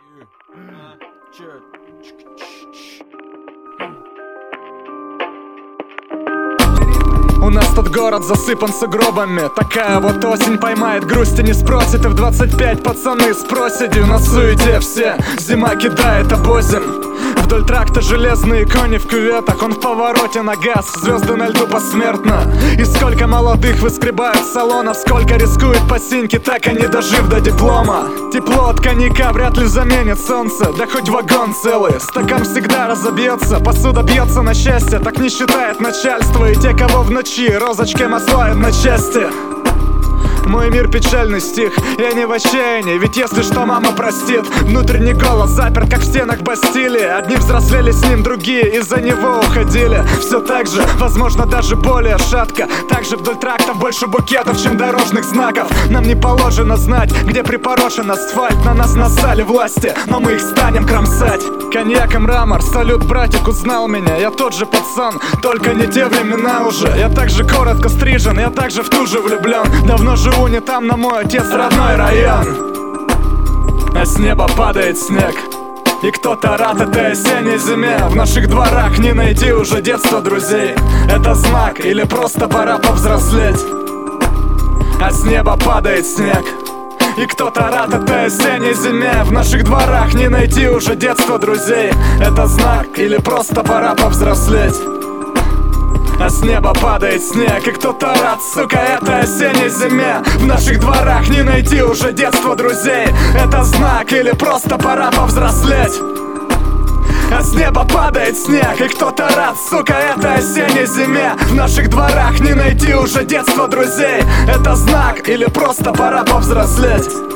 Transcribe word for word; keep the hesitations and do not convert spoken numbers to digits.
У нас тут город засыпан сугробами. Такая вот осень, поймает грусть и не спросит. И в двадцать пять пацаны с проседью на суете все. Зима кидает обозим. Вдоль тракта железные кони в кюветах. Он в повороте на газ, звезды на льду посмертно. И сколько молодых выскребают салонов, сколько рискует по синьке, так и не дожив до диплома. Тепло от коньяка вряд ли заменит солнце. Да хоть вагон целый, стакан всегда разобьется. Посуда бьется на счастье, так не считает начальство. И те, кого в ночи розочкой маслают на части. Мой мир печальный стих, я не в отчаянии, ведь если что, мама простит. Внутренний голос заперт, как в стенах Бастилии. Одни взрослели с ним, другие из-за него уходили. Все так же, возможно, даже более шатко. Также вдоль трактов больше букетов, чем дорожных знаков. Нам не положено знать, где припорошен асфальт. На нас насали власти, но мы их станем кромсать. Коньяк и мрамор, салют, братик узнал меня. Я тот же пацан, только не те времена уже. Я также коротко стрижен, я также в ту же влюблен. Давно живу не там, на мой отец родной район. А с неба падает снег, и кто-то рад этой осенней зиме. В наших дворах не найти уже детства друзей. Это знак или просто пора повзрослеть? А с неба падает снег, и кто-то рад этой осенней зиме. В наших дворах не найти уже детства друзей. Это знак или просто пора повзрослеть? А с неба падает снег, и кто-то рад, сука, этой осенней зиме. В наших дворах не найти уже детства друзей. Это знак или просто пора повзрослеть? А с неба падает снег, и кто-то рад, сука, этой осенней зиме. В наших дворах не найти уже детства друзей. Это знак или просто пора повзрослеть?